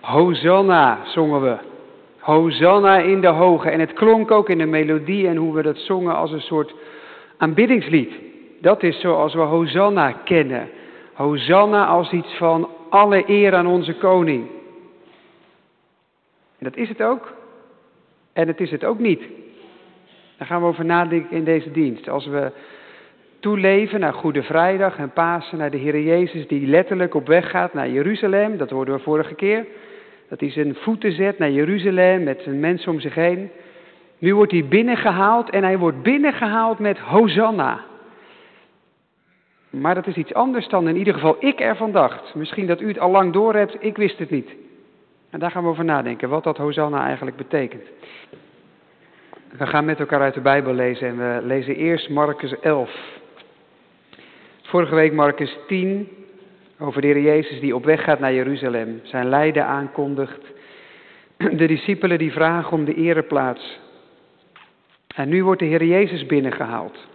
Hosanna zongen we. Hosanna in de hoge. En het klonk ook in de melodie en hoe we dat zongen als een soort aanbiddingslied. Dat is zoals we Hosanna kennen. Hosanna als iets van alle eer aan onze koning. En dat is het ook. En het is het ook niet. Daar gaan we over nadenken in deze dienst. Als we toeleven naar Goede Vrijdag en Pasen, naar de Heer Jezus die letterlijk op weg gaat naar Jeruzalem. Dat hoorden we vorige keer. Dat hij zijn voeten zet naar Jeruzalem met zijn mensen om zich heen. Nu wordt hij binnengehaald en hij wordt binnengehaald met Hosanna. Maar dat is iets anders dan in ieder geval ik ervan dacht. Misschien dat u het al lang door hebt, ik wist het niet. En daar gaan we over nadenken, wat dat Hosanna eigenlijk betekent. We gaan met elkaar uit de Bijbel lezen en we lezen eerst Marcus 11. Vorige week Marcus 10, over de Heer Jezus die op weg gaat naar Jeruzalem. Zijn lijden aankondigt. De discipelen die vragen om de ereplaats. En nu wordt de Heer Jezus binnengehaald.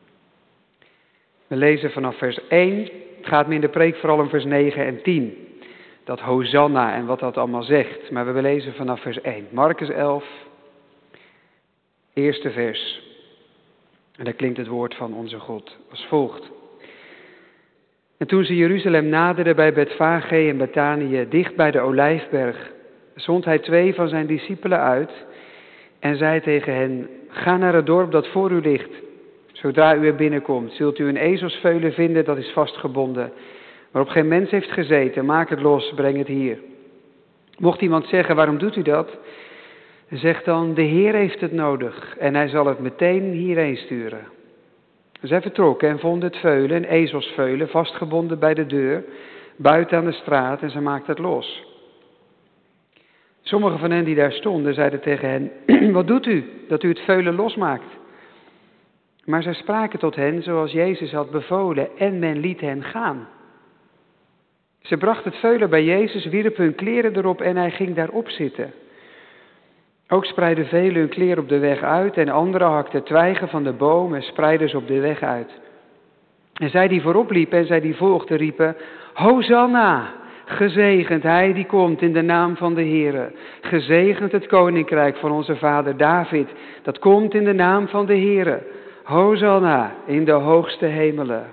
We lezen vanaf vers 1. Het gaat me in de preek vooral om vers 9 en 10. Dat Hosanna en wat dat allemaal zegt. Maar we lezen vanaf vers 1. Marcus 11, eerste vers. En daar klinkt het woord van onze God als volgt. En toen ze Jeruzalem naderden bij Betfage en Betanië, dicht bij de Olijfberg, zond hij 2 van zijn discipelen uit en zei tegen hen: ga naar het dorp dat voor u ligt. Zodra u er binnenkomt, zult u een ezelsveulen vinden dat is vastgebonden, waarop geen mens heeft gezeten. Maak het los, breng het hier. Mocht iemand zeggen: waarom doet u dat? Zeg dan: de Heer heeft het nodig en hij zal het meteen hierheen sturen. Zij vertrokken en vonden het veulen, een ezelsveulen, vastgebonden bij de deur, buiten aan de straat, en ze maakten het los. Sommigen van hen die daar stonden, zeiden tegen hen: wat doet u, dat u het veulen losmaakt? Maar zij spraken tot hen zoals Jezus had bevolen, en men liet hen gaan. Ze brachten het veulen bij Jezus, wierpen hun kleren erop en hij ging daarop zitten. Ook spreidden velen hun kleren op de weg uit en anderen hakten twijgen van de boom en spreidden ze op de weg uit. En zij die voorop liepen en zij die volgden riepen: Hosanna, gezegend hij die komt in de naam van de Heere. Gezegend het koninkrijk van onze vader David, dat komt in de naam van de Heere. Hosanna in de hoogste hemelen.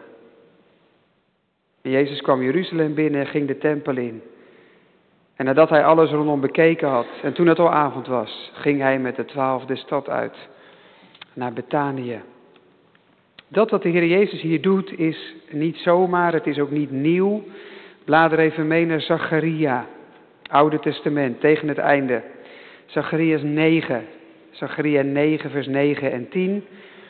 En Jezus kwam Jeruzalem binnen en ging de tempel in. En nadat hij alles rondom bekeken had, en toen het al avond was, ging hij met de 12 de stad uit, naar Betanië. Dat wat de Heer Jezus hier doet, is niet zomaar, het is ook niet nieuw. Blader even mee naar Zacharia, Oude Testament, tegen het einde. Zacharia 9, vers 9 en 10.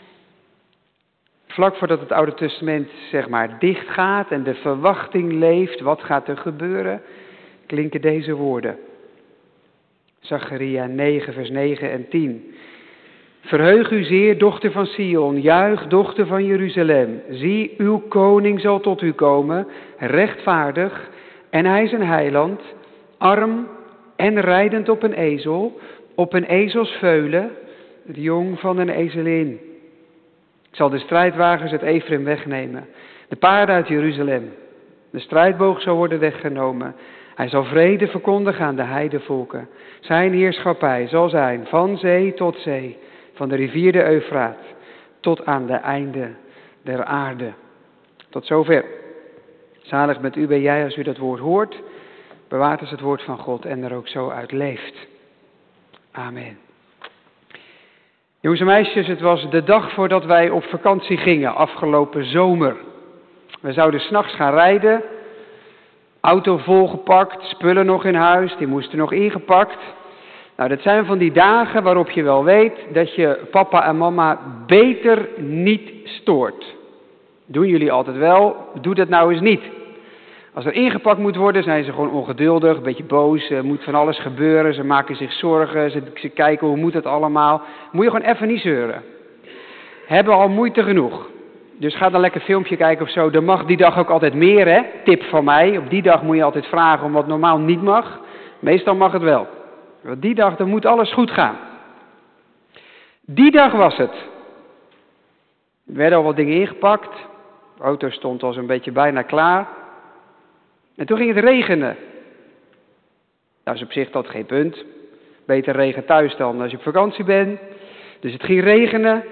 Vlak voordat het Oude Testament, zeg maar, dicht gaat en de verwachting leeft, wat gaat er gebeuren, klinken deze woorden. Zacharia 9, vers 9 en 10. Verheug u zeer, dochter van Sion, juich, dochter van Jeruzalem. Zie, uw koning zal tot u komen, rechtvaardig, en hij is een heiland, arm en rijdend op een ezelsveulen, het jong van een ezelin. Ik zal de strijdwagens uit Efraim wegnemen, de paarden uit Jeruzalem. De strijdboog zal worden weggenomen. Hij zal vrede verkondigen aan de heidevolken. Zijn heerschappij zal zijn van zee tot zee, van de rivier de Eufraat tot aan de einde der aarde. Tot zover. Zalig bent u ben jij als u dat woord hoort, bewaart als het woord van God en er ook zo uit leeft. Amen. Jongens en meisjes, het was de dag voordat wij op vakantie gingen, afgelopen zomer. We zouden 's nachts gaan rijden, auto volgepakt, spullen nog in huis, die moesten nog ingepakt. Nou, dat zijn van die dagen waarop je wel weet dat je papa en mama beter niet stoort. Doen jullie altijd wel, doe dat nou eens niet. Als er ingepakt moet worden, zijn ze gewoon ongeduldig, een beetje boos, er moet van alles gebeuren, ze maken zich zorgen, ze kijken hoe moet het allemaal. Moet je gewoon even niet zeuren. Hebben al moeite genoeg. Dus ga dan lekker een filmpje kijken of zo. Er mag die dag ook altijd meer, hè? Tip van mij. Op die dag moet je altijd vragen om wat normaal niet mag. Meestal mag het wel. Want die dag, dan moet alles goed gaan. Die dag was het. Er werden al wat dingen ingepakt. De auto stond al zo'n beetje bijna klaar. En toen ging het regenen. Dat is op zich tot geen punt. Beter regen thuis dan als je op vakantie bent. Dus het ging regenen.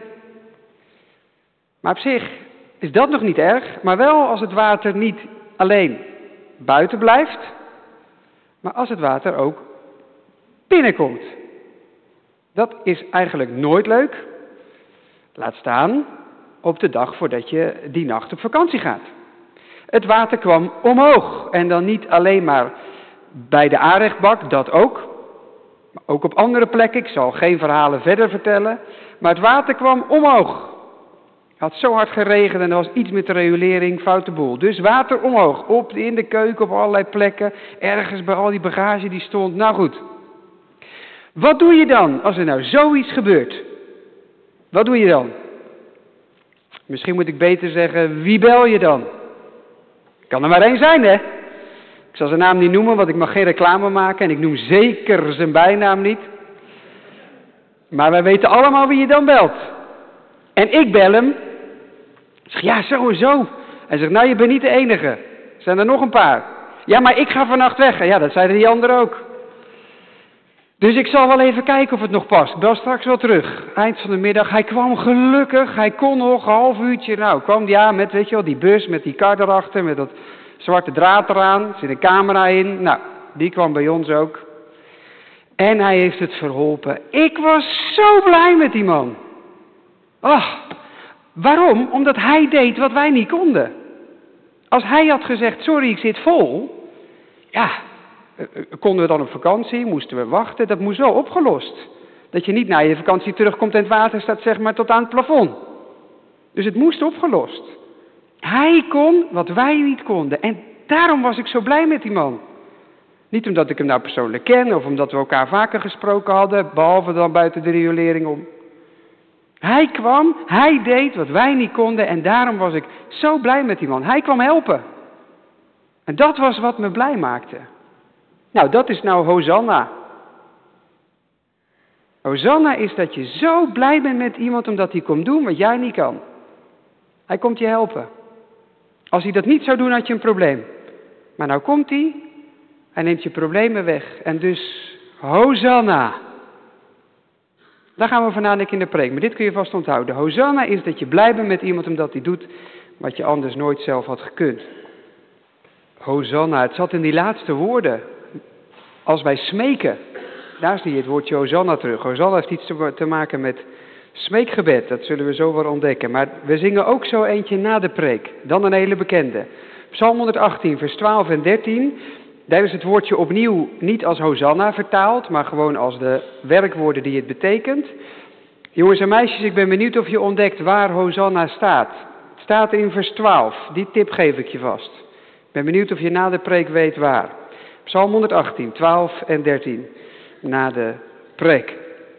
Maar op zich is dat nog niet erg. Maar wel als het water niet alleen buiten blijft, maar als het water ook binnenkomt. Dat is eigenlijk nooit leuk. Laat staan op de dag voordat je die nacht op vakantie gaat. Het water kwam omhoog. En dan niet alleen maar bij de aanrechtbak, dat ook. Maar ook op andere plekken. Ik zal geen verhalen verder vertellen. Maar het water kwam omhoog. Het had zo hard geregend en er was iets met de riolering, foute boel. Dus water omhoog. In de keuken, op allerlei plekken. Ergens bij al die bagage die stond. Nou goed. Wat doe je dan als er nou zoiets gebeurt? Wat doe je dan? Misschien moet ik beter zeggen, wie bel je dan? Kan er maar één zijn, hè? Ik zal zijn naam niet noemen, want ik mag geen reclame maken. En ik noem zeker zijn bijnaam niet. Maar wij weten allemaal wie je dan belt. En ik bel hem. Ik zeg, ja, zo en zo. Hij zegt, nou, je bent niet de enige. Er zijn er nog een paar. Ja, maar ik ga vannacht weg. En ja, dat zeiden die anderen ook. Dus ik zal wel even kijken of het nog past. Ik bel straks wel terug. Eind van de middag. Hij kwam gelukkig. Hij kon nog een half uurtje. Nou, kwam die aan met, weet je wel, die bus met die kar erachter. Met dat zwarte draad eraan. Er zit een camera in. Nou, die kwam bij ons ook. En hij heeft het verholpen. Ik was zo blij met die man. Ach, waarom? Omdat hij deed wat wij niet konden. Als hij had gezegd, sorry, ik zit vol. Ja, konden we dan op vakantie? Moesten we wachten? Dat moest wel opgelost. Dat je niet na je vakantie terugkomt en het water staat zeg maar tot aan het plafond. Dus het moest opgelost. Hij kon wat wij niet konden. En daarom was ik zo blij met die man. Niet omdat ik hem nou persoonlijk ken of omdat we elkaar vaker gesproken hadden, behalve dan buiten de riolering om. Hij kwam, hij deed wat wij niet konden en daarom was ik zo blij met die man. Hij kwam helpen. En dat was wat me blij maakte. Nou, dat is nou Hosanna. Hosanna is dat je zo blij bent met iemand omdat hij komt doen wat jij niet kan. Hij komt je helpen. Als hij dat niet zou doen, had je een probleem. Maar nou komt hij, hij neemt je problemen weg. En dus Hosanna. Daar gaan we van nadenken in de preek, maar dit kun je vast onthouden. Hosanna is dat je blij bent met iemand omdat hij doet wat je anders nooit zelf had gekund. Hosanna, het zat in die laatste woorden. Als wij smeken, daar zie je het woordje Hosanna terug. Hosanna heeft iets te maken met smeekgebed, dat zullen we zo wel ontdekken. Maar we zingen ook zo eentje na de preek, dan een hele bekende. Psalm 118, vers 12 en 13. Daar is het woordje opnieuw niet als Hosanna vertaald, maar gewoon als de werkwoorden die het betekent. Jongens en meisjes, ik ben benieuwd of je ontdekt waar Hosanna staat. Het staat in vers 12, die tip geef ik je vast. Ik ben benieuwd of je na de preek weet waar. Psalm 118, 12 en 13, na de preek.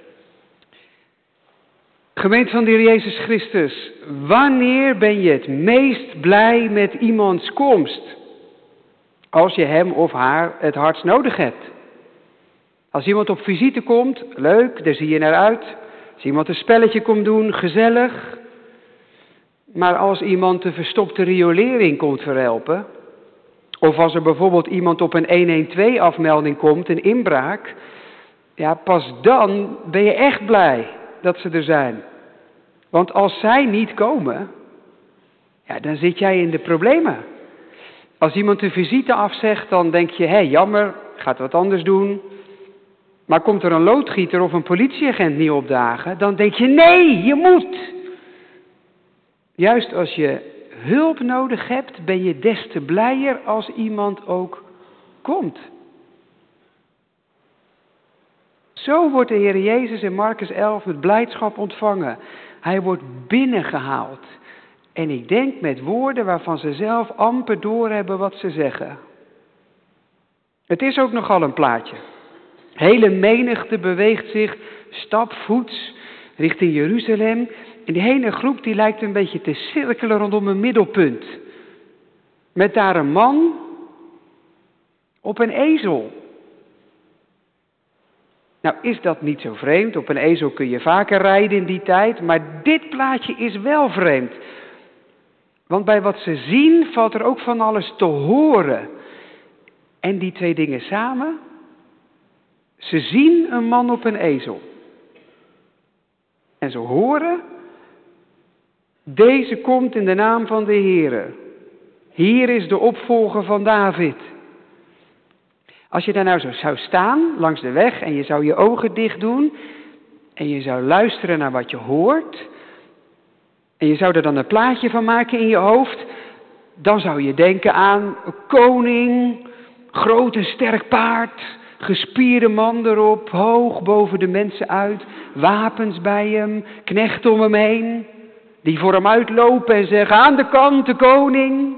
Gemeente van de Heer Jezus Christus, wanneer ben je het meest blij met iemands komst? Als je hem of haar het hardst nodig hebt. Als iemand op visite komt, leuk, daar zie je naar uit. Als iemand een spelletje komt doen, gezellig. Maar als iemand de verstopte riolering komt verhelpen, of als er bijvoorbeeld iemand op een 112-afmelding komt, een inbraak, ja, pas dan ben je echt blij dat ze er zijn. Want als zij niet komen, ja, dan zit jij in de problemen. Als iemand een visite afzegt, dan denk je, hé, jammer, gaat wat anders doen. Maar komt er een loodgieter of een politieagent niet opdagen, dan denk je, nee, je moet. Juist als je hulp nodig hebt, ben je des te blijer als iemand ook komt. Zo wordt de Heer Jezus in Marcus 11 met blijdschap ontvangen. Hij wordt binnengehaald. En ik denk met woorden waarvan ze zelf amper doorhebben wat ze zeggen. Het is ook nogal een plaatje. Hele menigte beweegt zich stapvoets richting Jeruzalem. En die hele groep die lijkt een beetje te cirkelen rondom een middelpunt. Met daar een man op een ezel. Nou is dat niet zo vreemd. Op een ezel kun je vaker rijden in die tijd. Maar dit plaatje is wel vreemd. Want bij wat ze zien valt er ook van alles te horen. En die twee dingen samen, Ze zien een man op een ezel. En ze horen, deze komt in de naam van de Heere. Hier is de opvolger van David. Als je daar nou zo zou staan langs de weg en je zou je ogen dicht doen en je zou luisteren naar wat je hoort en je zou er dan een plaatje van maken in je hoofd, dan zou je denken aan een koning, groot en sterk paard, gespierde man erop, hoog boven de mensen uit, wapens bij hem, knechten om hem heen, die voor hem uitlopen en zeggen, aan de kant de koning.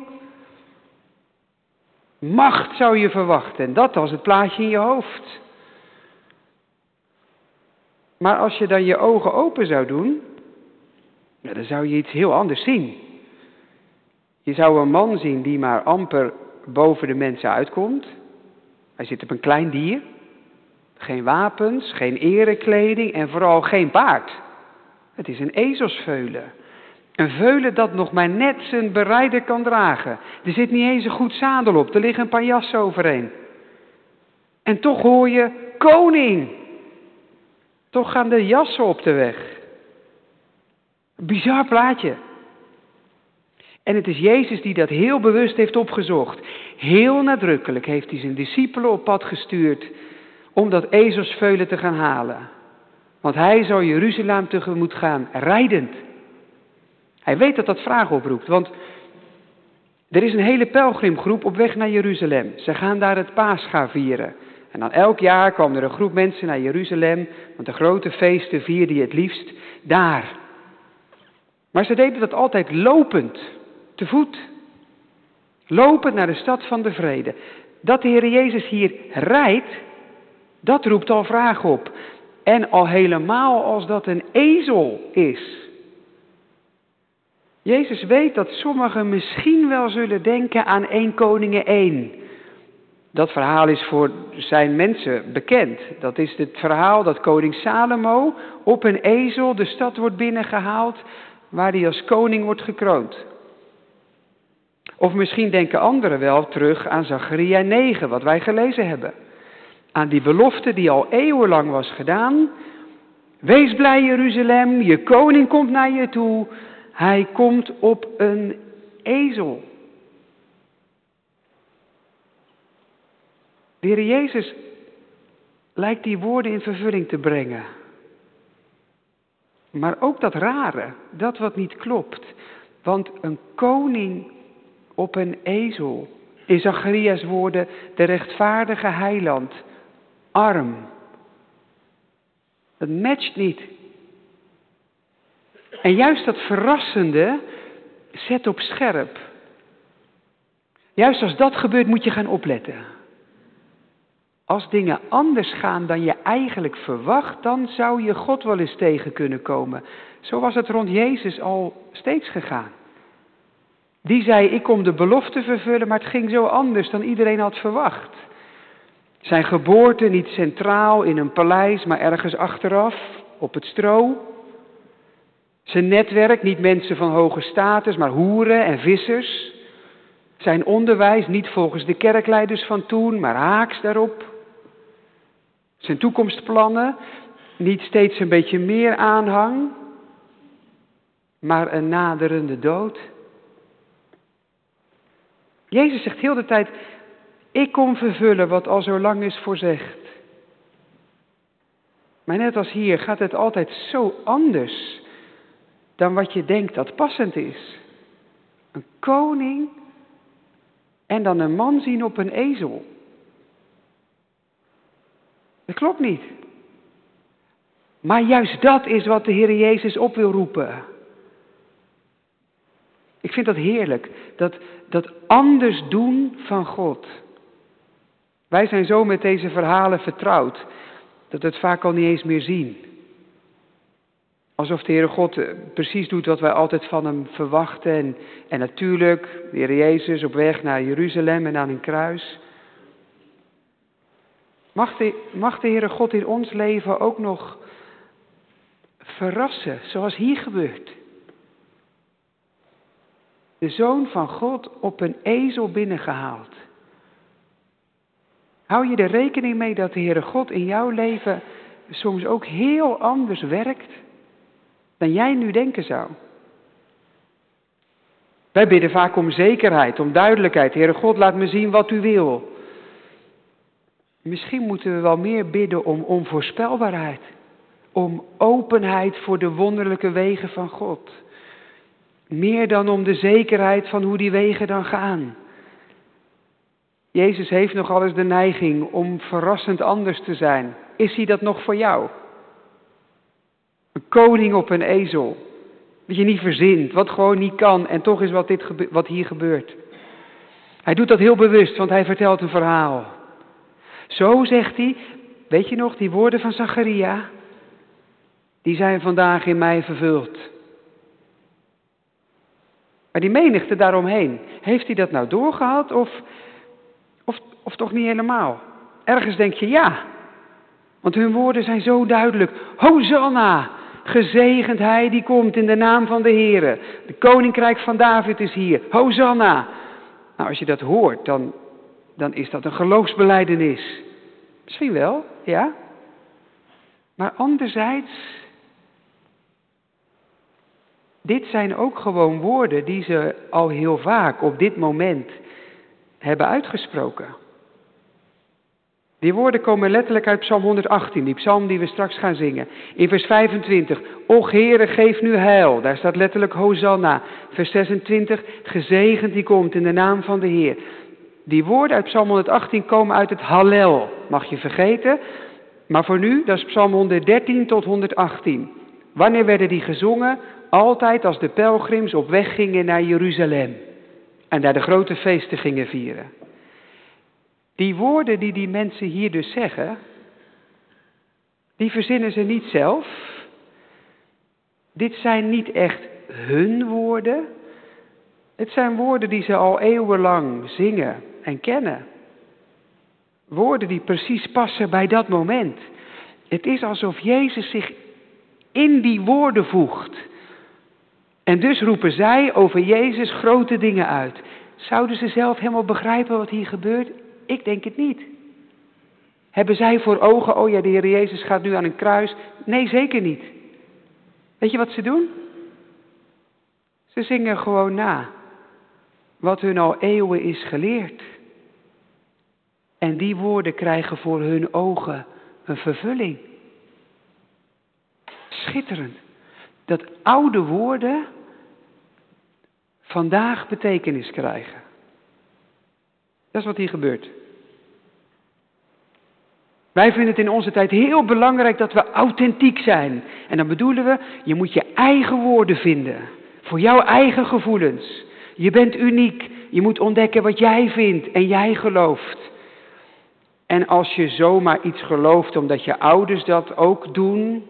Macht zou je verwachten en dat was het plaatje in je hoofd. Maar als je dan je ogen open zou doen, dan zou je iets heel anders zien. Je zou een man zien die maar amper boven de mensen uitkomt. Hij zit op een klein dier. Geen wapens, geen erekleding en vooral geen paard. Het is een ezelsveulen. Een veulen dat nog maar net zijn berijder kan dragen. Er zit niet eens een goed zadel op, er liggen een paar jassen overheen. En toch hoor je, koning! Toch gaan de jassen op de weg. Bizar plaatje. En het is Jezus die dat heel bewust heeft opgezocht. Heel nadrukkelijk heeft hij zijn discipelen op pad gestuurd om dat ezelsveulen te gaan halen. Want hij zou Jeruzalem tegemoet gaan, rijdend. Hij weet dat dat vragen oproept, want er is een hele pelgrimgroep op weg naar Jeruzalem. Ze gaan daar het Pascha vieren. En dan elk jaar kwam er een groep mensen naar Jeruzalem, want de grote feesten vierde je het liefst daar. Maar ze deden dat altijd lopend, te voet. Lopend naar de stad van de vrede. Dat de Heer Jezus hier rijdt, dat roept al vragen op. En al helemaal als dat een ezel is. Jezus weet dat sommigen misschien wel zullen denken aan 1 Koningen 1. Dat verhaal is voor zijn mensen bekend. Dat is het verhaal dat koning Salomo op een ezel de stad wordt binnengehaald, waar hij als koning wordt gekroond. Of misschien denken anderen wel terug aan Zacharia 9, wat wij gelezen hebben. Aan die belofte die al eeuwenlang was gedaan. Wees blij Jeruzalem, je koning komt naar je toe. Hij komt op een ezel. De Heer Jezus lijkt die woorden in vervulling te brengen. Maar ook dat rare, dat wat niet klopt. Want een koning op een ezel, in Zacharias woorden, de rechtvaardige heiland, arm. Dat matcht niet. En juist dat verrassende zet op scherp. Juist als dat gebeurt moet je gaan opletten. Als dingen anders gaan dan je eigenlijk verwacht, dan zou je God wel eens tegen kunnen komen. Zo was het rond Jezus al steeds gegaan. Die zei, ik kom de belofte vervullen, maar het ging zo anders dan iedereen had verwacht. Zijn geboorte niet centraal in een paleis, maar ergens achteraf, op het stro. Zijn netwerk niet mensen van hoge status, maar hoeren en vissers. Zijn onderwijs niet volgens de kerkleiders van toen, maar haaks daarop. Zijn toekomstplannen niet steeds een beetje meer aanhang, maar een naderende dood. Jezus zegt heel de tijd, ik kom vervullen wat al zo lang is voorzegd. Maar net als hier gaat het altijd zo anders dan wat je denkt dat passend is. Een koning en dan een man zien op een ezel. Dat klopt niet. Maar juist dat is wat de Heer Jezus op wil roepen. Ik vind dat heerlijk, dat anders doen van God. Wij zijn zo met deze verhalen vertrouwd, dat we het vaak al niet eens meer zien. Alsof de Heere God precies doet wat wij altijd van hem verwachten. En natuurlijk, de Heer Jezus op weg naar Jeruzalem en aan een kruis. Mag de Heere God in ons leven ook nog verrassen, zoals hier gebeurt. De Zoon van God op een ezel binnengehaald. Hou je er rekening mee dat de Heere God in jouw leven soms ook heel anders werkt dan jij nu denken zou? Wij bidden vaak om zekerheid, om duidelijkheid. Heere God, laat me zien wat u wil. Misschien moeten we wel meer bidden om onvoorspelbaarheid. Om openheid voor de wonderlijke wegen van God. Meer dan om de zekerheid van hoe die wegen dan gaan. Jezus heeft nogal eens de neiging om verrassend anders te zijn. Is hij dat nog voor jou? Een koning op een ezel. Dat je niet verzint, wat gewoon niet kan en toch is wat hier gebeurt. Hij doet dat heel bewust, want hij vertelt een verhaal. Zo zegt hij, weet je nog, die woorden van Zacharia, die zijn vandaag in mij vervuld. Maar die menigte daaromheen, heeft hij dat nou doorgehad of toch niet helemaal? Ergens denk je ja, want hun woorden zijn zo duidelijk. Hosanna, gezegend hij die komt in de naam van de Heere. De koninkrijk van David is hier. Hosanna. Nou, als je dat hoort, dan is dat een geloofsbelijdenis. Misschien wel, ja. Maar anderzijds, dit zijn ook gewoon woorden die ze al heel vaak op dit moment hebben uitgesproken. Die woorden komen letterlijk uit Psalm 118, die psalm die we straks gaan zingen. In vers 25, Och Heere, geef nu heil. Daar staat letterlijk Hosanna. Vers 26, gezegend die komt in de naam van de Heer. Die woorden uit Psalm 118 komen uit het Hallel. Mag je vergeten. Maar voor nu, dat is Psalm 113 tot 118. Wanneer werden die gezongen? Altijd als de pelgrims op weg gingen naar Jeruzalem. En daar de grote feesten gingen vieren. Die woorden die mensen hier dus zeggen, die verzinnen ze niet zelf. Dit zijn niet echt hun woorden. Het zijn woorden die ze al eeuwenlang zingen en kennen. Woorden die precies passen bij dat moment. Het is alsof Jezus zich in die woorden voegt. En dus roepen zij over Jezus grote dingen uit. Zouden ze zelf helemaal begrijpen wat hier gebeurt? Ik denk het niet. Hebben zij voor ogen, oh ja, de Heer Jezus gaat nu aan een kruis? Nee, zeker niet. Weet je wat ze doen? Ze zingen gewoon na wat hun al eeuwen is geleerd. En die woorden krijgen voor hun ogen een vervulling. Schitterend. Dat oude woorden vandaag betekenis krijgen. Dat is wat hier gebeurt. Wij vinden het in onze tijd heel belangrijk dat we authentiek zijn. En dan bedoelen we, je moet je eigen woorden vinden. Voor jouw eigen gevoelens. Je bent uniek. Je moet ontdekken wat jij vindt en jij gelooft. En als je zomaar iets gelooft omdat je ouders dat ook doen.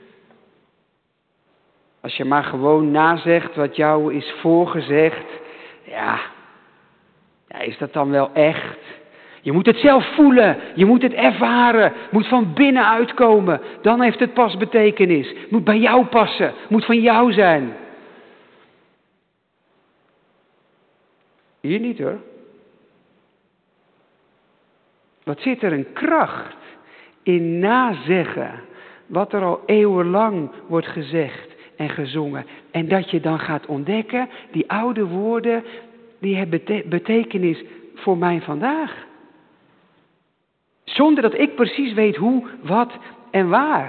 Als je maar gewoon nazegt wat jou is voorgezegd. Ja, is dat dan wel echt? Je moet het zelf voelen. Je moet het ervaren. Het moet van binnenuit komen. Dan heeft het pas betekenis. Het moet bij jou passen. Het moet van jou zijn. Hier niet hoor. Wat zit er een kracht in nazeggen wat er al eeuwenlang wordt gezegd en gezongen. En dat je dan gaat ontdekken, die oude woorden, die hebben betekenis voor mij vandaag. Zonder dat ik precies weet hoe, wat en waar.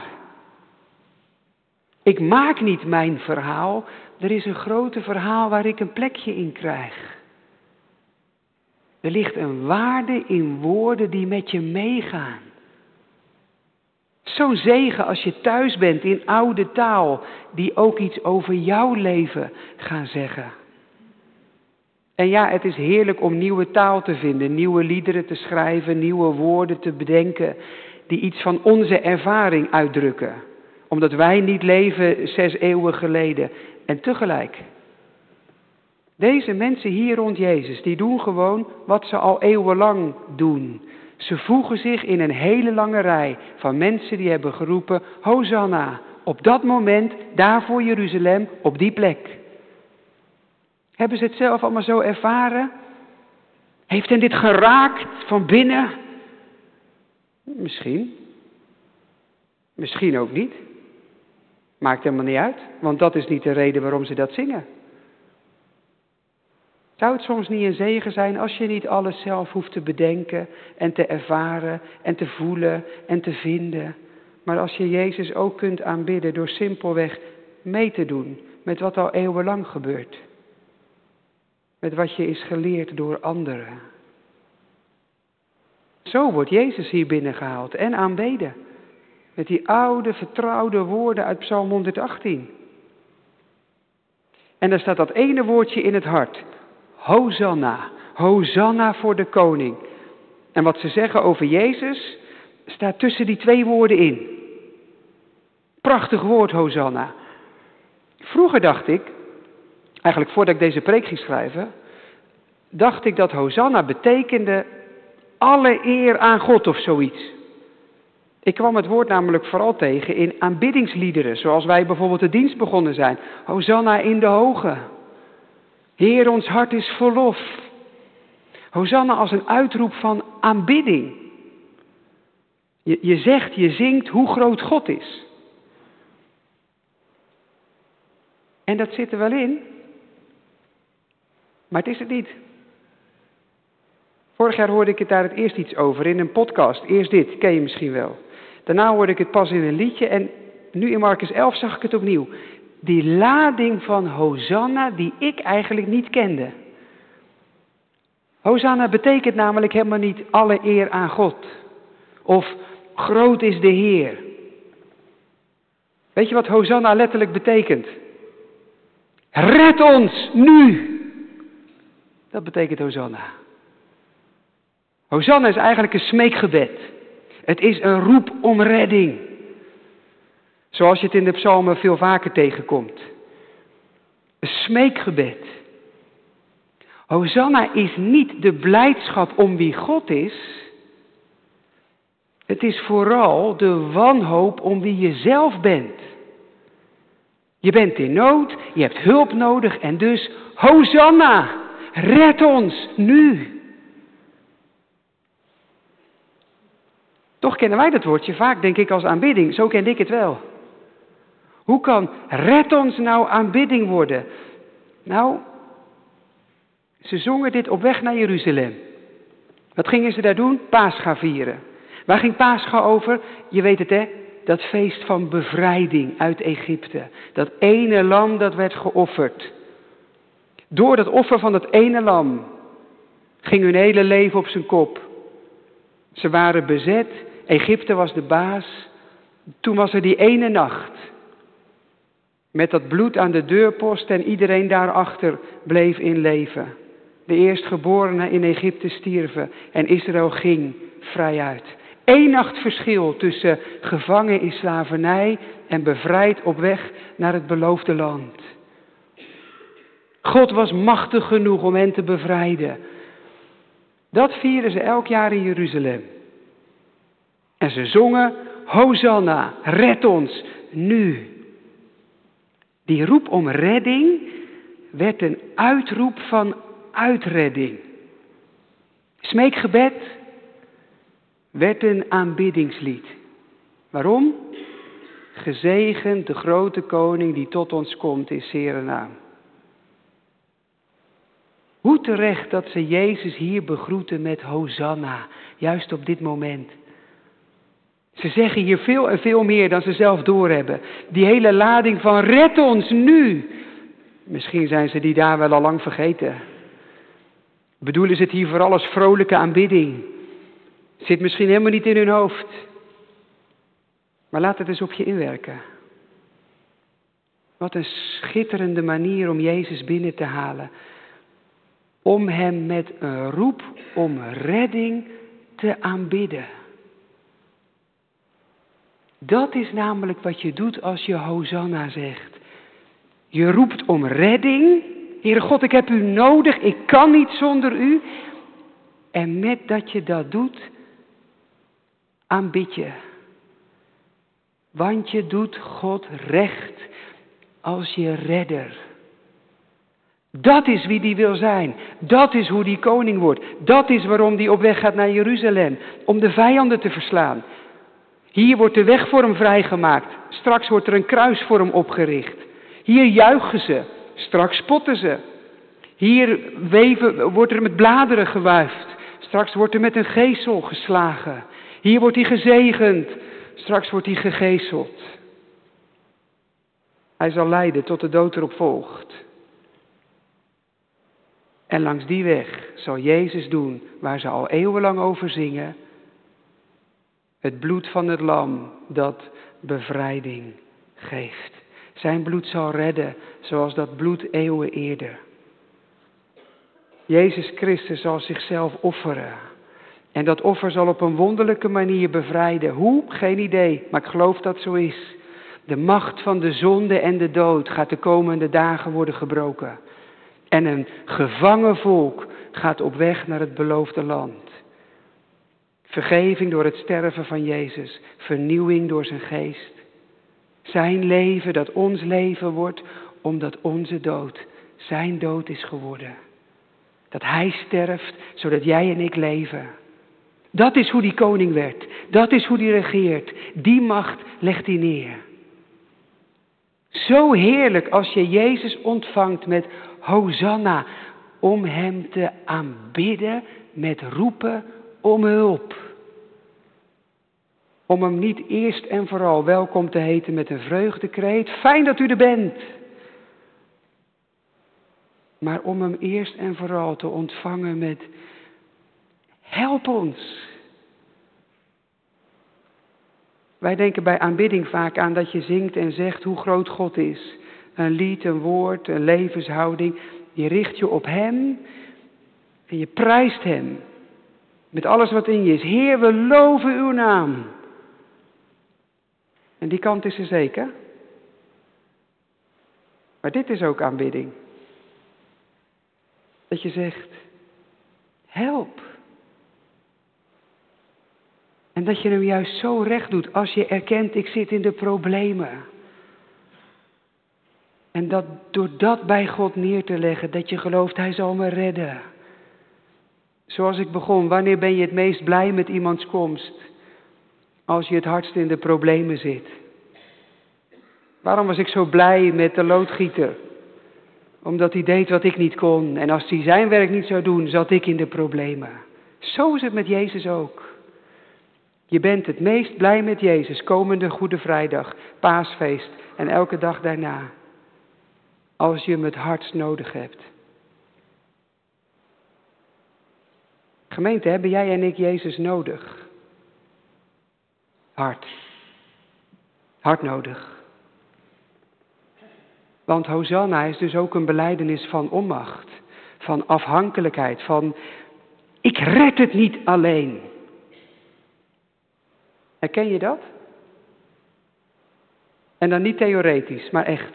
Ik maak niet mijn verhaal, er is een groter verhaal waar ik een plekje in krijg. Er ligt een waarde in woorden die met je meegaan. Zo'n zegen als je thuis bent in oude taal, die ook iets over jouw leven gaan zeggen. En ja, het is heerlijk om nieuwe taal te vinden, nieuwe liederen te schrijven, nieuwe woorden te bedenken, die iets van onze ervaring uitdrukken. Omdat wij niet leven 6 eeuwen geleden. En tegelijk, deze mensen hier rond Jezus, die doen gewoon wat ze al eeuwenlang doen. Ze voegen zich in een hele lange rij van mensen die hebben geroepen, Hosanna, op dat moment, daar voor Jeruzalem, op die plek. Hebben ze het zelf allemaal zo ervaren? Heeft hen dit geraakt van binnen? Misschien. Misschien ook niet. Maakt helemaal niet uit, want dat is niet de reden waarom ze dat zingen. Zou het soms niet een zegen zijn als je niet alles zelf hoeft te bedenken en te ervaren en te voelen en te vinden, maar als je Jezus ook kunt aanbidden door simpelweg mee te doen met wat al eeuwenlang gebeurt. Met wat je is geleerd door anderen. Zo wordt Jezus hier binnengehaald en aanbeden. Met die oude, vertrouwde woorden uit Psalm 118. En daar staat dat ene woordje in het hart. Hosanna. Hosanna voor de koning. En wat ze zeggen over Jezus staat tussen die twee woorden in. Prachtig woord, Hosanna. Vroeger dacht ik, eigenlijk voordat ik deze preek ging schrijven, dacht ik dat Hosanna betekende alle eer aan God of zoiets. Ik kwam het woord namelijk vooral tegen in aanbiddingsliederen, zoals wij bijvoorbeeld de dienst begonnen zijn. Hosanna in de hoge. Heer, ons hart is vol lof. Hosanna als een uitroep van aanbidding. Je zegt, je zingt hoe groot God is. En dat zit er wel in, maar het is het niet. Vorig jaar hoorde ik het daar het eerst iets over in een podcast. Eerst dit, ken je misschien wel. Daarna hoorde ik het pas in een liedje en nu in Marcus 11 zag ik het opnieuw. Die lading van Hosanna die ik eigenlijk niet kende. Hosanna betekent namelijk helemaal niet alle eer aan God. Of groot is de Heer. Weet je wat Hosanna letterlijk betekent? Red ons nu! Dat betekent Hosanna. Hosanna is eigenlijk een smeekgebed. Het is een roep om redding. Zoals je het in de psalmen veel vaker tegenkomt. Een smeekgebed. Hosanna is niet de blijdschap om wie God is. Het is vooral de wanhoop om wie je zelf bent. Je bent in nood, je hebt hulp nodig en dus Hosanna, red ons nu. Toch kennen wij dat woordje vaak, denk ik, als aanbidding. Zo kende ik het wel. Hoe kan red ons nou aanbidding worden? Nou, ze zongen dit op weg naar Jeruzalem. Wat gingen ze daar doen? Pascha vieren. Waar ging Pascha over? Je weet het hè, dat feest van bevrijding uit Egypte. Dat ene lam dat werd geofferd. Door dat offer van dat ene lam ging hun hele leven op zijn kop. Ze waren bezet, Egypte was de baas. Toen was er die ene nacht. Met dat bloed aan de deurpost en iedereen daarachter bleef in leven. De eerstgeborenen in Egypte stierven en Israël ging vrijuit. 1 nacht verschil tussen gevangen in slavernij en bevrijd op weg naar het beloofde land. God was machtig genoeg om hen te bevrijden. Dat vieren ze elk jaar in Jeruzalem. En ze zongen, Hosanna, red ons, nu. Die roep om redding werd een uitroep van uitredding. Smeekgebed werd een aanbiddingslied. Waarom? Gezegend de grote koning die tot ons komt in zere naam. Hoe terecht dat ze Jezus hier begroeten met Hosanna, juist op dit moment. Ze zeggen hier veel en veel meer dan ze zelf doorhebben. Die hele lading van red ons nu. Misschien zijn ze die daar wel al lang vergeten. Bedoelen ze het hier vooral als vrolijke aanbidding. Zit misschien helemaal niet in hun hoofd. Maar laat het eens op je inwerken. Wat een schitterende manier om Jezus binnen te halen. Om hem met een roep om redding te aanbidden. Dat is namelijk wat je doet als je Hosanna zegt. Je roept om redding. Heere God, ik heb u nodig. Ik kan niet zonder u. En met dat je dat doet, aanbid je. Want je doet God recht als je redder. Dat is wie die wil zijn. Dat is hoe die koning wordt. Dat is waarom die op weg gaat naar Jeruzalem. Om de vijanden te verslaan. Hier wordt de weg voor hem vrijgemaakt. Straks wordt er een kruis voor hem opgericht. Hier juichen ze. Straks spotten ze. Hier wordt er met bladeren gewuifd. Straks wordt er met een geesel geslagen. Hier wordt hij gezegend. Straks wordt hij gegezeld. Hij zal lijden tot de dood erop volgt. En langs die weg zal Jezus doen waar ze al eeuwenlang over zingen. Het bloed van het lam dat bevrijding geeft. Zijn bloed zal redden zoals dat bloed eeuwen eerder. Jezus Christus zal zichzelf offeren. En dat offer zal op een wonderlijke manier bevrijden. Hoe? Geen idee, maar ik geloof dat zo is. De macht van de zonde en de dood gaat de komende dagen worden gebroken. En een gevangen volk gaat op weg naar het beloofde land. Vergeving door het sterven van Jezus. Vernieuwing door zijn geest. Zijn leven dat ons leven wordt, omdat onze dood zijn dood is geworden. Dat hij sterft, zodat jij en ik leven. Dat is hoe die koning werd. Dat is hoe die regeert. Die macht legt hij neer. Zo heerlijk als je Jezus ontvangt met Hosanna. Om hem te aanbidden met roepen om hulp. Om hem niet eerst en vooral welkom te heten met een vreugdekreet. Fijn dat u er bent. Maar om hem eerst en vooral te ontvangen met help ons. Wij denken bij aanbidding vaak aan dat je zingt en zegt hoe groot God is. Een lied, een woord, een levenshouding. Je richt je op hem en je prijst hem. Met alles wat in je is. Heer, we loven uw naam. En die kant is er zeker. Maar dit is ook aanbidding. Dat je zegt, help. En dat je hem juist zo recht doet als je erkent, ik zit in de problemen. En dat door dat bij God neer te leggen, dat je gelooft, hij zal me redden. Zoals ik begon, wanneer ben je het meest blij met iemands komst? Als je het hardst in de problemen zit. Waarom was ik zo blij met de loodgieter? Omdat hij deed wat ik niet kon. En als hij zijn werk niet zou doen, zat ik in de problemen. Zo is het met Jezus ook. Je bent het meest blij met Jezus, komende Goede Vrijdag, Paasfeest en elke dag daarna. Als je hem het hardst nodig hebt. Gemeente, hebben jij en ik Jezus nodig? Hard. Hard nodig. Want Hosanna is dus ook een belijdenis van onmacht, van afhankelijkheid, van ik red het niet alleen. Herken je dat? En dan niet theoretisch, maar echt.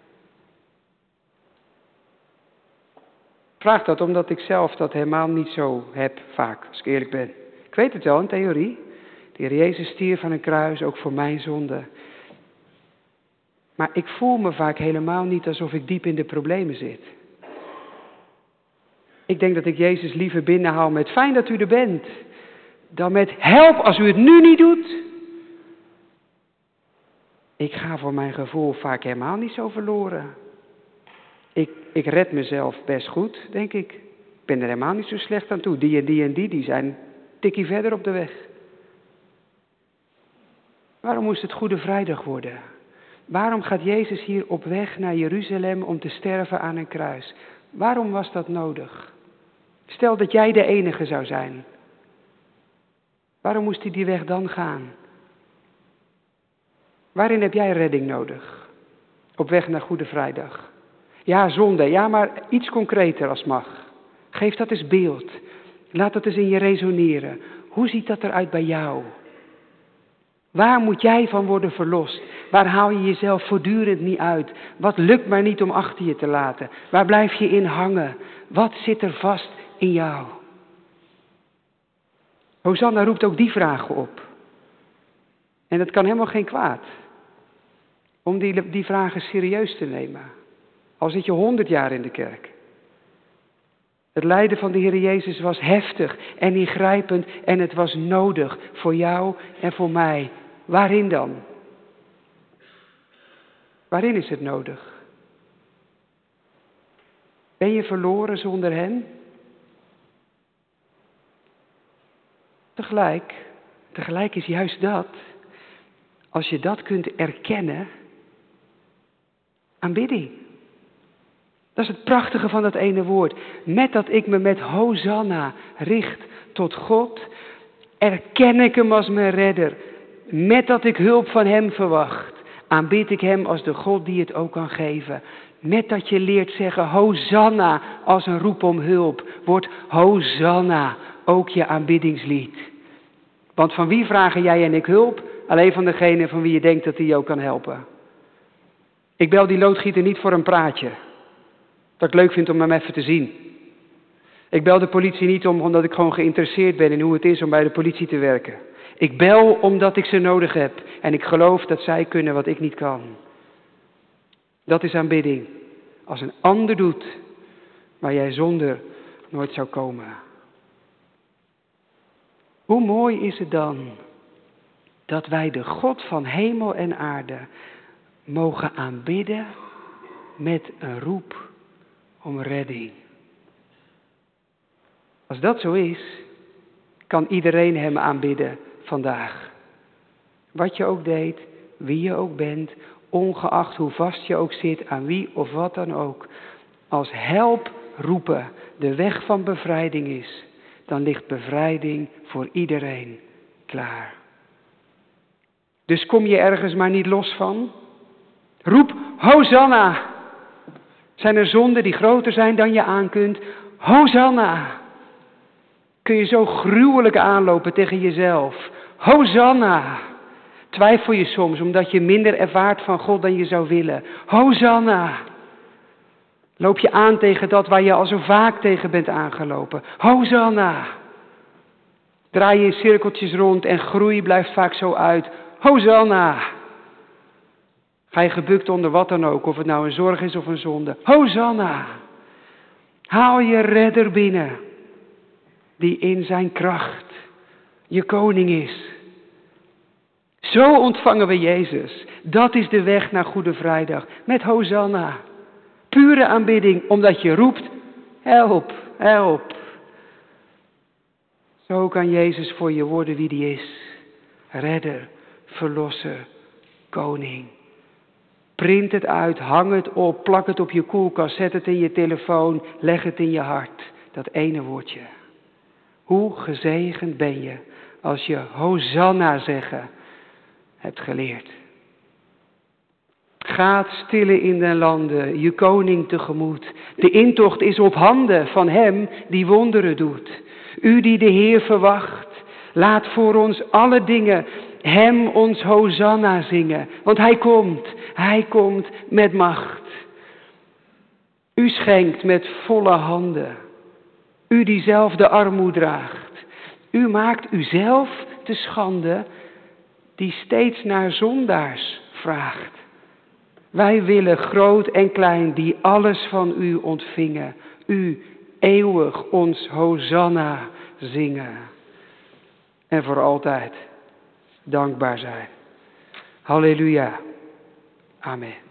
Ik vraag dat omdat ik zelf dat helemaal niet zo heb, vaak, als ik eerlijk ben. Ik weet het wel, in theorie. De Heer Jezus stierf aan een kruis, ook voor mijn zonde. Maar ik voel me vaak helemaal niet alsof ik diep in de problemen zit. Ik denk dat ik Jezus liever binnenhaal met fijn dat u er bent. Dan met help als u het nu niet doet. Ik ga voor mijn gevoel vaak helemaal niet zo verloren. Ik red mezelf best goed, denk ik. Ik ben er helemaal niet zo slecht aan toe. Die en die en die zijn een tikkie verder op de weg. Waarom moest het Goede Vrijdag worden? Waarom gaat Jezus hier op weg naar Jeruzalem om te sterven aan een kruis? Waarom was dat nodig? Stel dat jij de enige zou zijn. Waarom moest hij die weg dan gaan? Waarin heb jij redding nodig? Op weg naar Goede Vrijdag. Ja, zonde. Ja, maar iets concreter als mag. Geef dat eens beeld. Laat dat eens in je resoneren. Hoe ziet dat eruit bij jou? Waar moet jij van worden verlost? Waar haal je jezelf voortdurend niet uit? Wat lukt maar niet om achter je te laten? Waar blijf je in hangen? Wat zit er vast in jou? Hosanna roept ook die vragen op. En het kan helemaal geen kwaad. Om die vragen serieus te nemen. Al zit je 100 jaar in de kerk. Het lijden van de Heer Jezus was heftig en ingrijpend en het was nodig voor jou en voor mij. Waarin dan? Waarin is het nodig? Ben je verloren zonder hem? Tegelijk is juist dat, als je dat kunt erkennen, aanbidding. Dat is het prachtige van dat ene woord. Met dat ik me met Hosanna richt tot God, erken ik hem als mijn redder. Met dat ik hulp van hem verwacht, aanbid ik hem als de God die het ook kan geven. Met dat je leert zeggen Hosanna als een roep om hulp, wordt Hosanna ook je aanbiddingslied. Want van wie vragen jij en ik hulp? Alleen van degene van wie je denkt dat hij je ook kan helpen. Ik bel die loodgieter niet voor een praatje. Dat ik leuk vind om hem even te zien. Ik bel de politie niet omdat ik gewoon geïnteresseerd ben in hoe het is om bij de politie te werken. Ik bel omdat ik ze nodig heb. En ik geloof dat zij kunnen wat ik niet kan. Dat is aanbidding. Als een ander doet waar jij zonder nooit zou komen. Hoe mooi is het dan dat wij de God van hemel en aarde mogen aanbidden met een roep om redding. Als dat zo is, kan iedereen hem aanbidden vandaag. Wat je ook deed, wie je ook bent, ongeacht hoe vast je ook zit, aan wie of wat dan ook. Als help roepen de weg van bevrijding is, dan ligt bevrijding voor iedereen klaar. Dus kom je ergens maar niet los van. Roep Hosanna. Zijn er zonden die groter zijn dan je aankunt? Hosanna. Kun je zo gruwelijk aanlopen tegen jezelf? Hosanna. Twijfel je soms omdat je minder ervaart van God dan je zou willen? Hosanna. Loop je aan tegen dat waar je al zo vaak tegen bent aangelopen? Hosanna. Draai je in cirkeltjes rond en groei blijft vaak zo uit? Hosanna. Ga je gebukt onder wat dan ook, of het nou een zorg is of een zonde? Hosanna. Haal je redder binnen, die in zijn kracht je koning is. Zo ontvangen we Jezus. Dat is de weg naar Goede Vrijdag. Met Hosanna. Pure aanbidding, omdat je roept, help, help. Zo kan Jezus voor je worden wie die is. Redder, verlosser, koning. Print het uit, hang het op, plak het op je koelkast, zet het in je telefoon, leg het in je hart. Dat ene woordje. Hoe gezegend ben je als je Hosanna zeggen hebt geleerd. Gaat stille in den landen, je koning tegemoet. De intocht is op handen van hem die wonderen doet. U die de Heer verwacht, laat voor ons alle dingen hem ons Hosanna zingen. Want hij komt met macht. U schenkt met volle handen. U die zelf de armoede draagt. U maakt uzelf te schande die steeds naar zondaars vraagt. Wij willen groot en klein die alles van u ontvingen. U eeuwig ons Hosanna zingen. En voor altijd dankbaar zijn. Halleluja. Amen.